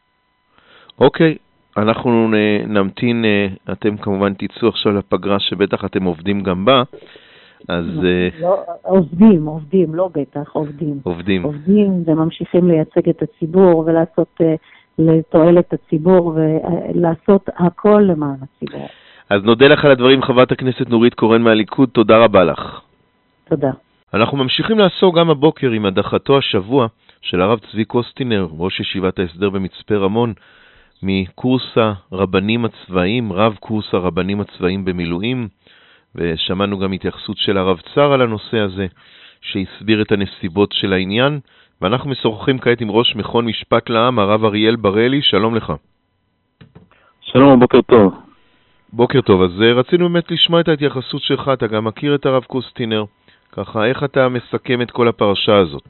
S2: אוקיי, אנחנו נמתין, אתם כמובן תצאו עכשיו לפגרה שבטח אתם עובדים גם בה, אז...
S5: לא, עובדים, עובדים, לא בטח, עובדים.
S2: עובדים.
S5: עובדים וממשיכים לייצג את הציבור ולעשות... לתועלת הציבור ולעשות הכל למען הציבור.
S2: אז נודה לך על הדברים, חברת הכנסת נורית קורן מהליכוד, תודה רבה לך.
S5: תודה.
S2: אנחנו ממשיכים לעסוק גם הבוקר עם הדחתו השבוע של הרב צבי קוסטינר, ראש ישיבת ההסדר במצפה רמון, מקורס הרבנים הצבאיים, רב קורס הרבנים הצבאיים במילואים, ושמענו גם התייחסות של הרב צר על הנושא הזה, שהסביר את הנסיבות של העניין, ואנחנו משוחחים כעת עם ראש מכון משפט לעם, הרב אריאל בראלי, שלום לך.
S6: שלום, בוקר טוב.
S2: בוקר טוב, אז רצינו באמת לשמוע את ההתייחסות שלך, אתה גם מכיר את הרב קוסטינר, ככה איך אתה מסכם את כל הפרשה הזאת?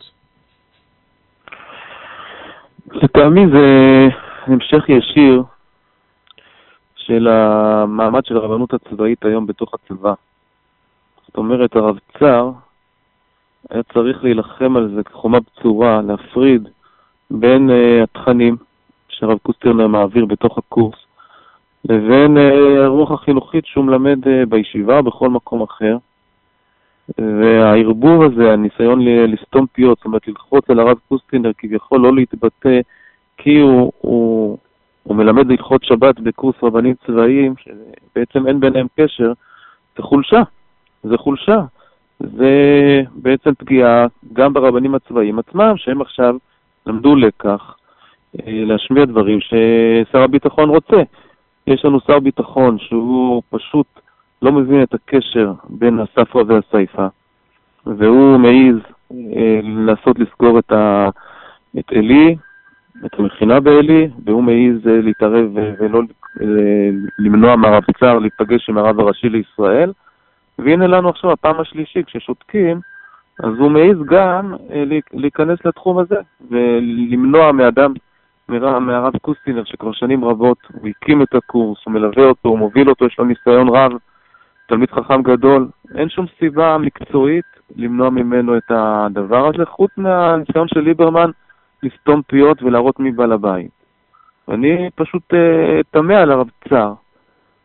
S6: לטעמי זה המשך ישיר של המעמד של הרבנות הצבאית היום בתוך הצבא. זאת אומרת, הרב צר היה צריך להילחם על זה כחומה בצורה, להפריד בין uh, התכנים שהרב קוסטינר מעביר בתוך הקורס, לבין uh, הרוח החינוכית שהוא מלמד uh, בישיבה, בכל מקום אחר. והערבוב הזה, הניסיון לסתום פיות, זאת אומרת ללחוץ על הרב קוסטינר כביכול לא להתבטא, כי הוא, הוא, הוא מלמד הלכות שבת בקורס רבנים צבאיים, שבעצם אין ביניהם קשר, זה חולשה, זה חולשה. זה בעצם פגיעה גם ברבנים הצבאיים עצמם, שהם עכשיו למדו לכך להשמיע דברים ששר הביטחון רוצה. יש לנו שר ביטחון שהוא פשוט לא מבין את הקשר בין הספרא והסייפא, והוא מעיז לנסות לסגור את, ה... את אלי, את המכינה באלי, והוא מעיז להתערב ולא למנוע מהרב צר להיפגש עם הרב הראשי לישראל. והנה לנו עכשיו הפעם השלישי, כששותקים, אז הוא מעיז גם להיכנס לתחום הזה, ולמנוע מאדם, מהרב קוסטינר, שכבר שנים רבות, הוא הקים את הקורס, הוא מלווה אותו, הוא מוביל אותו, יש לו ניסיון רב, תלמיד חכם גדול, אין שום סיבה מקצועית למנוע ממנו את הדבר הזה, חוץ מהניסיון של ליברמן לסתום פיות ולהראות מי בעל הבית. ואני פשוט תמה על הרב צר,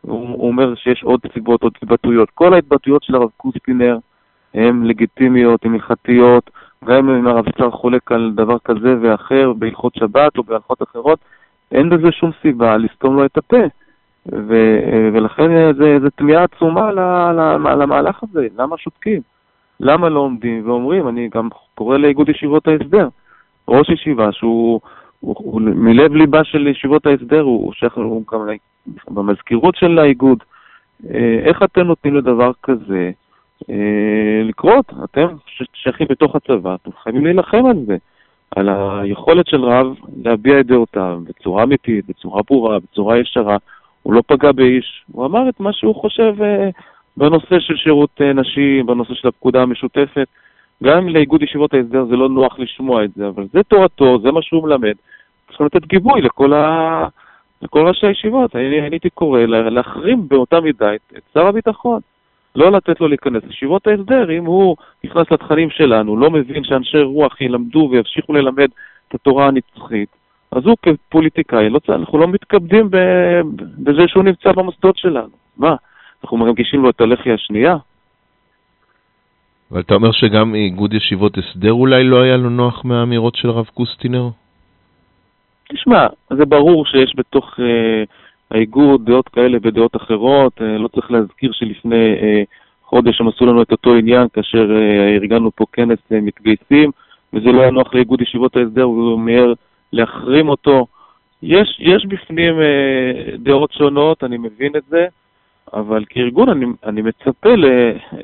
S6: הוא, הוא אומר שיש עוד סיבות, עוד התבטאויות. כל ההתבטאויות של הרב קוסטינר הן לגיטימיות, הן הלכתיות, גם אם הרב צר חולק על דבר כזה ואחר, בהלכות שבת או בהלכות אחרות, אין בזה שום סיבה לסתום לו את הפה. ו- ולכן זה, זה תמיהה עצומה למהלך הזה. למה שותקים? למה לא עומדים ואומרים? אני גם קורא לאיגוד ישיבות ההסדר. ראש ישיבה שהוא הוא, הוא, מלב ליבה של ישיבות ההסדר, הוא, הוא שייך הוא גם במזכירות של האיגוד. איך אתם נותנים לדבר כזה לקרות? אתם שייכים בתוך הצבא, אתם חייבים להילחם על זה, על היכולת של רב להביע את דעותיו בצורה אמיתית, בצורה ברורה, בצורה ישרה. הוא לא פגע באיש, הוא אמר את מה שהוא חושב בנושא של שירות נשים, בנושא של הפקודה המשותפת. גם לאיגוד ישיבות ההסדר זה לא נוח לשמוע את זה, אבל זה תורתו, זה מה שהוא מלמד. צריכים לתת גיבוי לכל, ה... לכל ראשי הישיבות. אני הייתי קורא להחרים באותה מידה את, את שר הביטחון. לא לתת לו להיכנס לישיבות ההסדר, אם הוא נכנס לתכנים שלנו, לא מבין שאנשי רוח ילמדו וימשיכו ללמד את התורה הנצחית, אז הוא כפוליטיקאי, לא, אנחנו לא מתכבדים בזה שהוא נמצא במוסדות שלנו. מה? אנחנו מרגישים לו את הלחי השנייה?
S2: אבל אתה אומר שגם איגוד ישיבות הסדר אולי לא היה לו נוח מהאמירות של הרב קוסטינר?
S6: תשמע, זה ברור שיש בתוך אה, האיגוד דעות כאלה ודעות אחרות. אה, לא צריך להזכיר שלפני אה, חודש הם עשו לנו את אותו עניין, כאשר אה, ארגנו פה כנס אה, מתגייסים, וזה לא היה נוח לאיגוד ישיבות ההסדר, והוא אומר להחרים אותו. יש, יש בפנים אה, דעות שונות, אני מבין את זה, אבל כארגון אני, אני מצפה ל...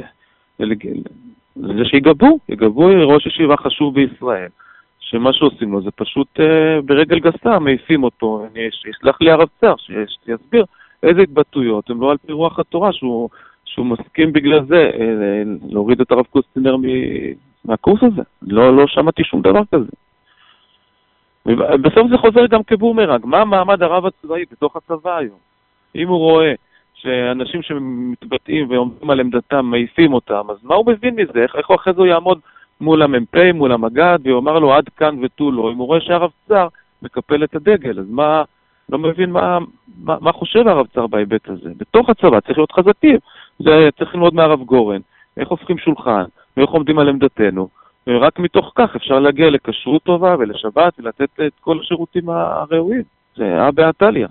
S6: לזה שיגבו, יגבו ראש ישיבה חשוב בישראל, שמה שעושים לו זה פשוט אה, ברגל גסה, מעיפים אותו. אני אשלח לי הרב צר, שיסביר איזה התבטאויות, הם לא על פי רוח התורה, שהוא, שהוא מסכים בגלל זה אה, להוריד את הרב קוסטינר מהקורס הזה. לא, לא שמעתי שום דבר כזה. בסוף זה חוזר גם כבומרנג. מה מעמד הרב הצבאי בתוך הצבא היום? אם הוא רואה שאנשים שמתבטאים ועומדים על עמדתם, מעיפים אותם, אז מה הוא מבין מזה? איך, איך הוא אחרי זה יעמוד מול המ"פ, מול המג"ד, ויאמר לו עד כאן ותו לא? אם הוא רואה שהרב צר מקפל את הדגל, אז מה, לא מבין מה, מה, מה חושב הרב צר בהיבט הזה? בתוך הצבא צריך להיות חזקים. זה צריך ללמוד מהרב גורן, איך הופכים שולחן, ואיך עומדים על עמדתנו, ורק מתוך כך אפשר להגיע לכשרות טובה ולשבת ולתת את כל השירותים הראויים. זה היה באטליה.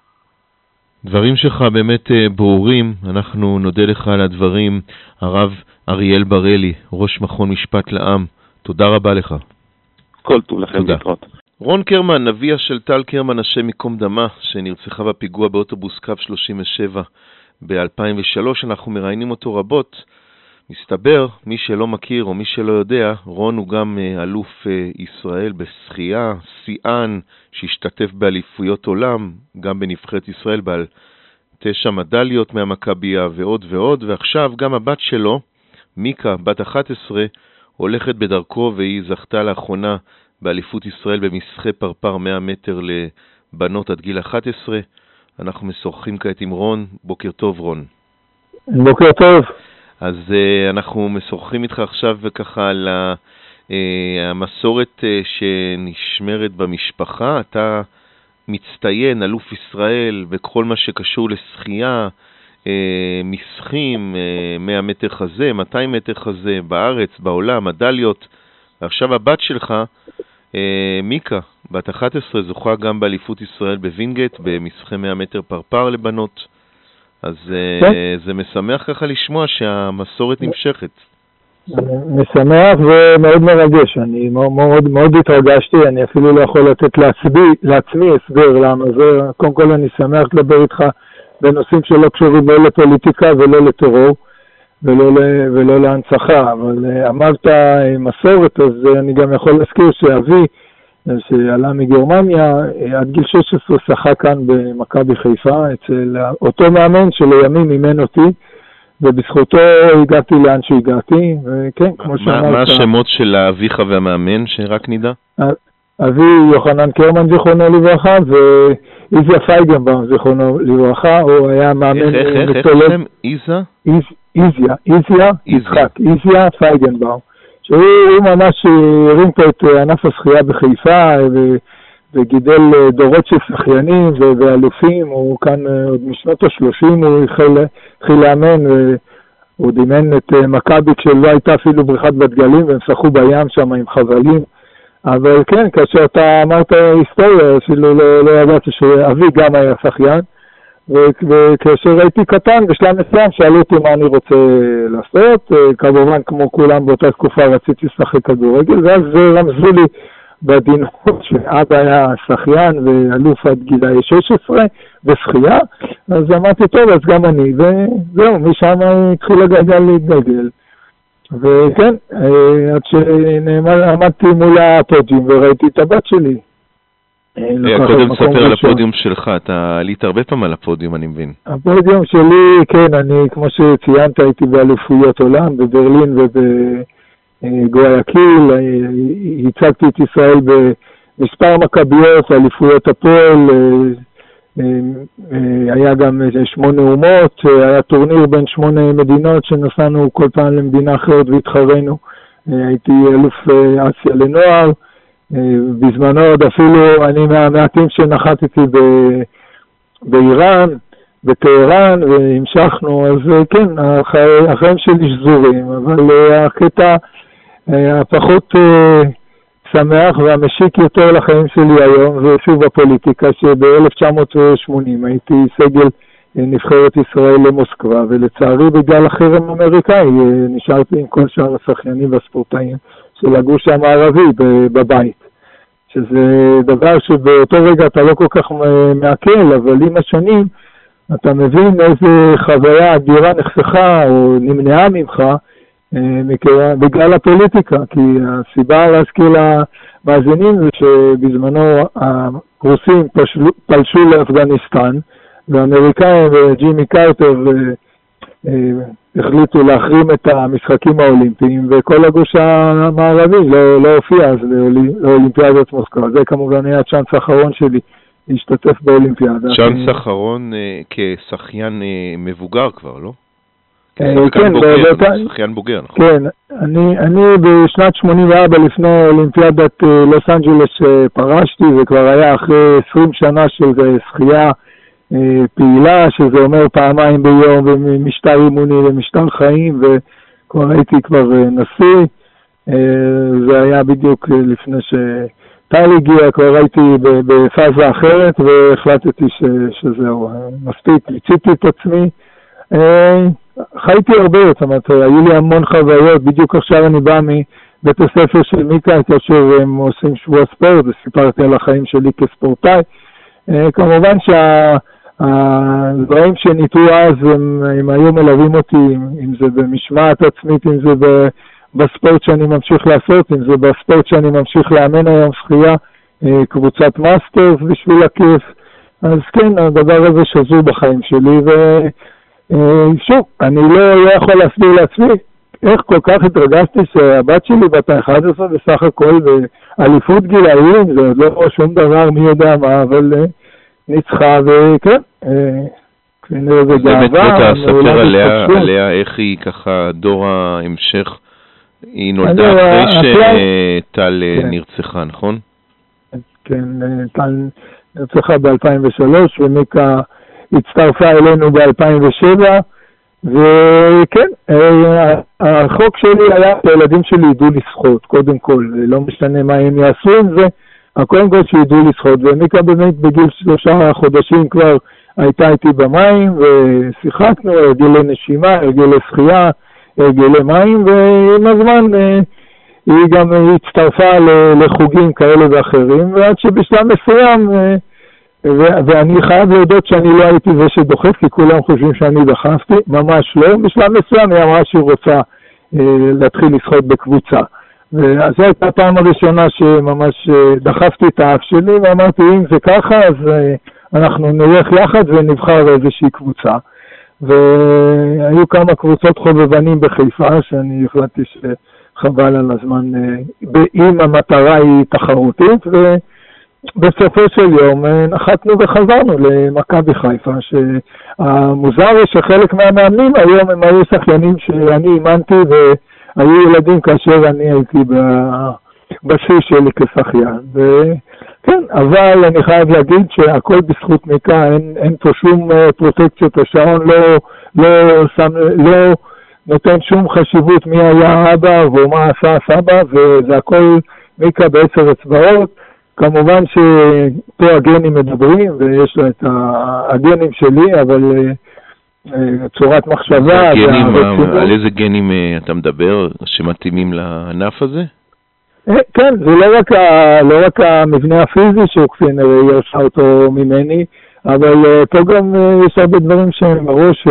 S2: דברים שלך באמת ברורים, אנחנו נודה לך על הדברים. הרב אריאל ברלי, ראש מכון משפט לעם, תודה רבה לך.
S6: כל טוב לכם להתראות.
S2: רון קרמן, נביאה של טל קרמן, השם מקום דמה, שנרצחה בפיגוע באוטובוס קו שלושים ושבע ב-אלפיים ושלוש, אנחנו מראיינים אותו רבות. מסתבר, מי שלא מכיר או מי שלא יודע, רון הוא גם אלוף ישראל בשחייה, שיאן שהשתתף באליפויות עולם, גם בנבחרת ישראל בעל תשע מדליות מהמכביה ועוד ועוד, ועכשיו גם הבת שלו, מיקה, בת אחת עשרה, הולכת בדרכו והיא זכתה לאחרונה באליפות ישראל במשחי פרפר מאה מטר לבנות עד גיל אחת עשרה. אנחנו משוחחים כעת עם רון. בוקר טוב רון.
S7: בוקר טוב.
S2: אז uh, אנחנו משוחחים איתך עכשיו וככה על uh, המסורת uh, שנשמרת במשפחה. אתה מצטיין, אלוף ישראל, בכל מה שקשור לשחייה, uh, משחים, uh, מאה מטר חזה, מאתיים מטר חזה, בארץ, בעולם, מדליות. ועכשיו הבת שלך, uh, מיקה, בת אחת עשרה, זוכה גם באליפות ישראל בווינגייט, במשחי מאה מטר פרפר לבנות. אז זה משמח ככה לשמוע שהמסורת נמשכת.
S7: משמח ומאוד מרגש. אני מאוד מאוד התרגשתי, אני אפילו לא יכול לתת לעצמי, לעצמי הסבר למה זה. קודם כל אני שמח לדבר איתך בנושאים שלא קשורים לא לפוליטיקה ולא לטרור ולא, ולא להנצחה, אבל אמרת מסורת, אז אני גם יכול להזכיר שאבי שעלה מגרמניה, עד גיל שש עשרה שחה כאן במכבי חיפה, אצל אותו מאמן שלימים אימן אותי, ובזכותו הגעתי לאן שהגעתי, וכן, כמו שאמרת...
S2: מה השמות של אביך והמאמן, שרק נדע?
S7: אבי יוחנן קרמן זיכרונו לברכה, ואיזיה פייגנבאום זיכרונו לברכה, הוא היה מאמן...
S2: איך, איך, איך השם? איזה?
S7: איזיה, איזיה, יצחק, איזיה פייגנבאום. שהוא ממש הרים פה את ענף השחייה בחיפה, וגידל דורות של שחיינים ואלופים, הוא כאן עוד משנות ה-שלושים, הוא התחיל לאמן, הוא דימן את מכבי כשלא הייתה אפילו בריכת בת גלים, והם שחו בים שם עם חבלים. אבל כן, כאשר אתה אמרת היסטוריה, אפילו לא, לא ידעתי שאבי גם היה שחיין, וכאשר הייתי קטן, בשלב מסוים שאלו אותי מה אני רוצה לעשות, כמובן כמו כולם באותה תקופה רציתי לשחק כדורגל, ואז זה רמזו לי בדינות שאבא היה שחיין ואלוף עד גילי שש עשרה בשחייה, אז אמרתי טוב, אז גם אני, וזהו, משם התחיל הגלגל להתגלגל. וכן, עד שעמדתי מול הפודיום וראיתי את הבת שלי.
S2: קודם ספר על הפודיום שלך, אתה עלית הרבה פעם על הפודיום, אני מבין.
S7: הפודיום שלי, כן, אני, כמו שציינת, הייתי באלופויות עולם, בברלין ובגואיקיל, הצגתי את ישראל במספר מכביות, אלופויות הפועל, היה גם שמונה אומות, היה טורניר בין שמונה מדינות שנסענו כל פעם למדינה אחרת והתחרנו. הייתי אלוף אסיה לנוער, בזמנו עוד אפילו אני מהמעטים שנחתתי ב- באיראן, בטהרן, והמשכנו, אז כן, החיים שלי שזורים, אבל הקטע הפחות שמח והמשיק יותר לחיים שלי היום, ושוב בפוליטיקה, שב-אלף תשע מאות שמונים הייתי סגל נבחרת ישראל למוסקבה, ולצערי בגלל החרם האמריקאי נשארתי עם כל שאר השחיינים והספורטאים של הגוש המערבי בבית, שזה דבר שבאותו רגע אתה לא כל כך מעכל, אבל עם השנים אתה מבין איזה חוויה אדירה נחסכה או נמנעה ממך בגלל הפוליטיקה, כי הסיבה להזכיר למאזינים זה שבזמנו הרוסים פלשו, פלשו לאפגניסטן, והאמריקאים וג'ימי קרטר החליטו להחרים את המשחקים האולימפיים, וכל הגוש המערבי לא, לא הופיע אז לאולימפיאדת מוסקבה. זה כמובן היה הצ'אנס האחרון שלי להשתתף באולימפיאדה.
S2: צ'אנס האחרון כשחיין מבוגר כבר, לא?
S7: כן,
S2: שחיין בוגר, נכון?
S7: כן, אני, אני בשנת שמונים וארבע לפני אולימפיאדת לוס אנג'לס פרשתי, וכבר היה אחרי עשרים שנה של שחייה פעילה, שזה אומר פעמיים ביום, ומשטר אימוני ומשטר חיים, וכבר הייתי כבר נשיא. זה היה בדיוק לפני שטל הגיע, כבר הייתי בפאזה אחרת, והחלטתי ש, שזהו, מספיק, מיציתי את עצמי. חייתי הרבה, זאת אומרת, היו לי המון חוויות, בדיוק עכשיו אני בא מבית הספר של מיקה, כאשר הם עושים שבוע ספורט, וסיפרתי על החיים שלי כספורטאי. כמובן שהדברים שניתו אז, הם, הם היו מלווים אותי, אם זה במשמעת עצמית, אם זה בספורט שאני ממשיך לעשות, אם זה בספורט שאני ממשיך לאמן היום שחייה, קבוצת מאסטרס בשביל הכיף. אז כן, הדבר הזה שזור בחיים שלי, ו... שוב, אני לא יכול להסביר לעצמי איך כל כך התרגשתי שהבת שלי בת ה-אחת עשרה בסך הכל, ואליפות גילאים, זה עוד לא שום דבר, מי יודע מה, אבל ניצחה, וכן, כנראה זה גאווה.
S2: באמת לא תספר עליה, עליה איך היא ככה דור ההמשך, היא נולדה אחרי שטל נרצחה, נכון?
S7: כן, טל נרצחה ב-אלפיים ושלוש, ומיקה הצטרפה אלינו ב-אלפיים ושבע, וכן, החוק שלי היה שהילדים שלי ידעו לשחות, קודם כל, לא משנה מה הם יעשו עם זה, קודם כל שידעו לשחות, ומיקה באמת בגיל שלושה חודשים כבר הייתה איתי במים, ושיחקנו, הרגלי נשימה, הרגלי שחייה, הרגלי מים, ועם הזמן היא גם הצטרפה לחוגים כאלה ואחרים, ועד שבשלב מסוים, ואני חייב להודות שאני לא הייתי זה שדוחף, כי כולם חושבים שאני דחפתי, ממש לא. בשלב מסוים היא אמרה שהיא רוצה להתחיל לשחות בקבוצה. אז זו הייתה הפעם הראשונה שממש דחפתי את האף שלי, ואמרתי, אם זה ככה, אז אנחנו נלך יחד ונבחר איזושהי קבוצה. והיו כמה קבוצות חובבנים בחיפה, שאני החלטתי שחבל על הזמן, אם המטרה היא תחרותית, ו... בסופו של יום נחתנו וחזרנו למכבי חיפה, שהמוזר שחלק מהמאמנים היום הם היו שחיינים שאני אימנתי, והיו ילדים כאשר אני הייתי בשיא שלי כשחיין. וכן, כן, אבל אני חייב להגיד שהכל בזכות מיקה, אין, אין פה שום פרוטקציות, השעון לא, לא, שם, לא נותן שום חשיבות מי היה האבא ומה עשה הסבא, וזה הכל מיקה בעשר אצבעות. כמובן שפה הגנים מדברים, ויש לו את הגנים שלי, אבל צורת מחשבה...
S2: הגנים, על איזה גנים אתה מדבר שמתאימים לענף הזה?
S7: כן, זה לא רק, לא רק המבנה הפיזי שהוא כפי ירשה אותו ממני, אבל פה גם יש הרבה דברים שהם בראש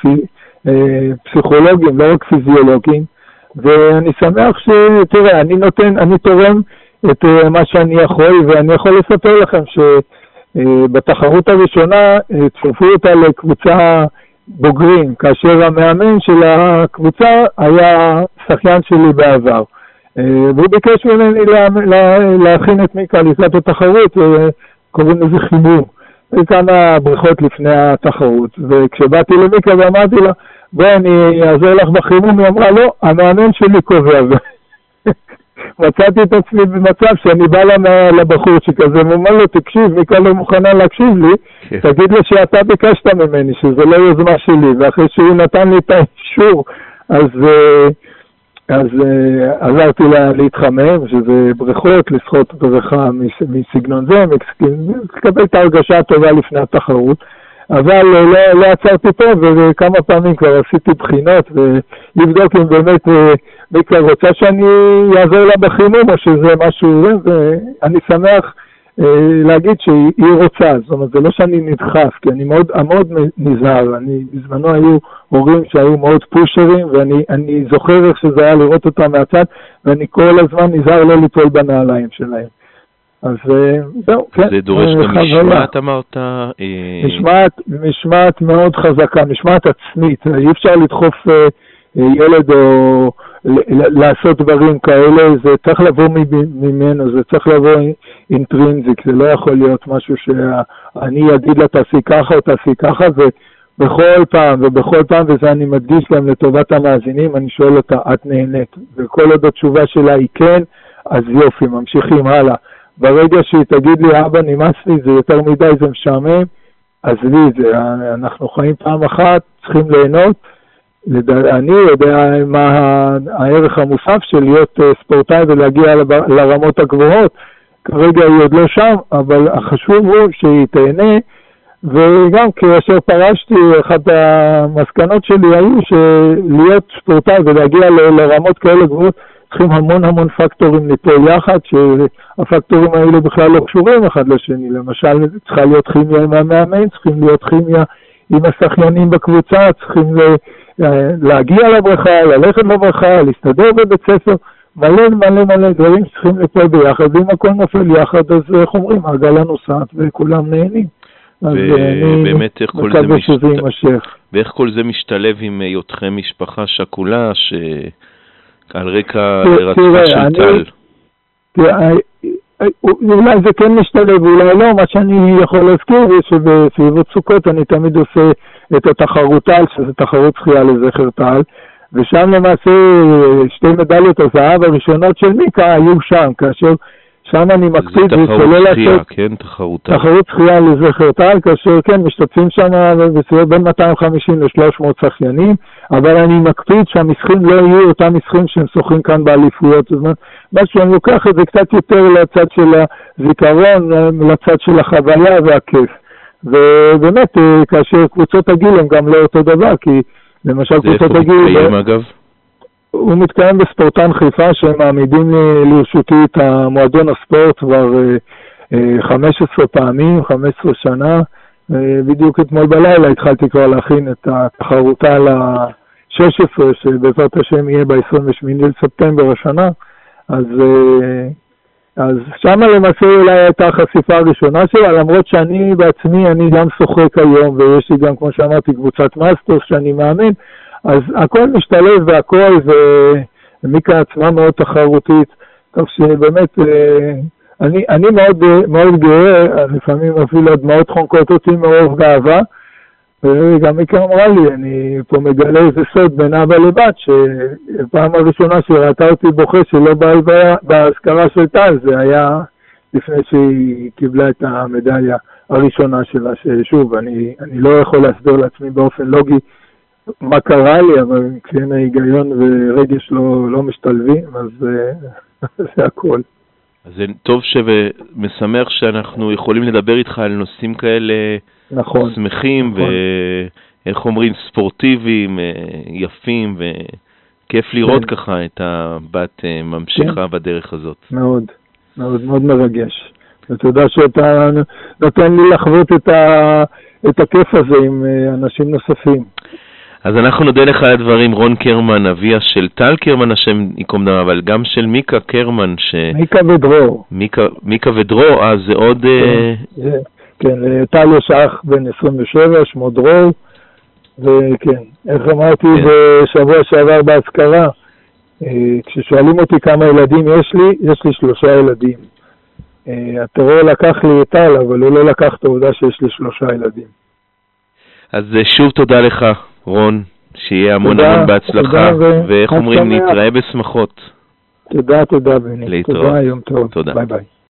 S7: פסיכולוגיים, לא רק פיזיולוגיים, ואני שמח שתראה, אני נותן, אני תורם את מה שאני יכול, ואני יכול לספר לכם שבתחרות הראשונה צורפו אותה לקבוצה בוגרים, כאשר המאמן של הקבוצה היה שחיין שלי בעבר. והוא ביקש ממני להכין את מיקה לקראת התחרות, קוראים לזה חימום, וכמה בריכות לפני התחרות. וכשבאתי למיקה ואמרתי לה, בואי אני אעזור לך בחימום, היא אמרה, לא, המאמן שלי קובע. מצאתי את עצמי במצב שאני בא לבחור שכזה, ואומר לו, תקשיב, מיקה לא מוכנה להקשיב לי, תגיד לו שאתה ביקשת ממני, שזה לא יוזמה שלי, ואחרי שהוא נתן לי את האישור, אז... אז uh, עזרתי לה להתחמם, שזה בריכות, לשחות בריכה מסגנון זה, לקבל את ההרגשה הטובה לפני התחרות, אבל uh, לא, לא עצרתי פה, וכמה פעמים כבר עשיתי בחינות, ולבדוק אם באמת uh, מיקה רוצה שאני אעזור לה בחימום, או שזה משהו, ואני שמח uh, להגיד שהיא רוצה, זאת אומרת, זה לא שאני נדחף, כי אני מאוד, מאוד נזהר, אני בזמנו היו הורים שהיו מאוד פושרים, ואני אני זוכר איך שזה היה לראות אותם מהצד, ואני כל הזמן נזהר לא ליפול בנעליים שלהם. אז זהו, כן.
S2: זה דורש גם משמעת, אמרת?
S7: משמעת, משמעת מאוד חזקה, משמעת עצמית. אי אפשר לדחוף ילד או לעשות דברים כאלה, זה צריך לבוא ממנו, זה צריך לבוא אינטרינזיק, זה לא יכול להיות משהו שאני אגיד לה תעשי ככה או תעשי ככה, ו... בכל פעם ובכל פעם, וזה אני מדגיש גם לטובת המאזינים, אני שואל אותה, את נהנית? וכל עוד התשובה שלה היא כן, אז יופי, ממשיכים הלאה. ברגע שהיא תגיד לי, אבא נמאס לי, זה יותר מדי, זה משעמם, אז לי זה, אנחנו חיים פעם אחת, צריכים ליהנות. אני יודע מה הערך המוסף של להיות ספורטאי ולהגיע לרמות הגבוהות. כרגע היא עוד לא שם, אבל החשוב הוא שהיא תהנה, וגם כאשר פרשתי, אחת המסקנות שלי היו שלהיות ספורטאי ולהגיע ל- לרמות כאלה גבוהות, צריכים המון המון פקטורים ליפול יחד, שהפקטורים האלה בכלל לא קשורים אחד לשני. למשל, צריכה להיות כימיה עם המאמן, צריכים להיות כימיה עם השחיינים בקבוצה, צריכים להגיע לבריכה, ללכת לבריכה, להסתדר בבית ספר, מלא מלא מלא דברים שצריכים ליפול ביחד, ואם הכל נופל יחד, אז איך אומרים, העגלה נוסעת וכולם נהנים.
S2: ובאמת איך כל זה משתלב, ואיך כל זה משתלב עם היותכם משפחה שכולה שעל רקע רצחה של טל?
S7: אולי זה כן משתלב, אולי לא. מה שאני יכול להזכיר זה שבסביבות סוכות אני תמיד עושה את התחרות טל, שזה תחרות שחייה לזכר טל, ושם למעשה שתי מדליות הזהב הראשונות של מיקה היו שם, כאשר שם אני מקפיד,
S2: זה תחרות שחייה, כן, תחרות טל.
S7: תחרות שחייה לזכר טל, כאשר כן, משתתפים שם בסביבות בין מאתיים וחמישים ל-שלוש מאות שחיינים, אבל אני מקפיד שהמשחקים לא יהיו אותם משחקים שהם שוחים כאן באליפויות. זאת אומרת, מה שאני לוקח את זה קצת יותר לצד של הזיכרון, לצד של החוויה והכיף. ובאמת, כאשר קבוצות הגיל הם גם לא אותו דבר, כי למשל קבוצות הגיל...
S2: זה איפה מתקיים אגב?
S7: הוא מתקיים בספורטן חיפה, שהם מעמידים לרשותי את המועדון הספורט כבר חמש עשרה פעמים, חמש עשרה שנה. בדיוק אתמול בלילה התחלתי כבר להכין את התחרותה ל-שש עשרה, שבעזרת השם יהיה ב-עשרים ושמונה לספטמבר השנה. אז, אז שמה למעשה אולי הייתה החשיפה הראשונה שלה, למרות שאני בעצמי, אני גם שוחק היום, ויש לי גם, כמו שאמרתי, קבוצת מאסטרס שאני מאמין, אז הכל משתלב והכל, ומיקה עצמה מאוד תחרותית, כך שבאמת אני, אני מאוד, מאוד גאה, לפעמים אפילו הדמעות חונקות אותי מרוב גאווה, וגם מיקה אמרה לי, אני פה מגלה איזה סוד בין אבא לבת, שפעם הראשונה שראתה אותי בוכה שלא באה בהזכרה של טל, זה היה לפני שהיא קיבלה את המדליה הראשונה שלה, ששוב, אני, אני לא יכול להסביר לעצמי באופן לוגי מה קרה לי, אבל כשאין ההיגיון ורגש לא, לא משתלבים, אז זה הכל.
S2: אז זה טוב ומשמח שאנחנו יכולים לדבר איתך על נושאים כאלה
S7: נכון,
S2: שמחים
S7: נכון.
S2: ואיך אומרים ספורטיביים, יפים, וכיף לראות כן. ככה את הבת ממשיכה כן. בדרך הזאת.
S7: מאוד, מאוד, מאוד מרגש. ותודה שאתה נותן לי לחוות את, ה, את הכיף הזה עם אנשים נוספים.
S2: אז אנחנו נודה לך על הדברים, רון קרמן, אביה של טל קרמן, השם ייקום דמה, אבל גם של מיקה קרמן. ש...
S7: מיקה ודרור.
S2: מיקה, מיקה ודרור, אז זה עוד...
S7: כן, זה, כן, טל יש אח בן עשרים ושבע, שמו דרור, וכן, איך אמרתי כן. בשבוע שעבר בהזכרה, כששואלים אותי כמה ילדים יש לי, יש לי שלושה ילדים. הטרור לקח לי את טל, אבל הוא לא לקח את העובדה שיש לי שלושה ילדים.
S2: אז שוב תודה לך, רון, שיהיה המון המון בהצלחה, ואיך אומרים, נתראה בשמחות.
S7: תודה, תודה בני. תודה, יום טוב.
S2: תודה.
S7: ביי ביי.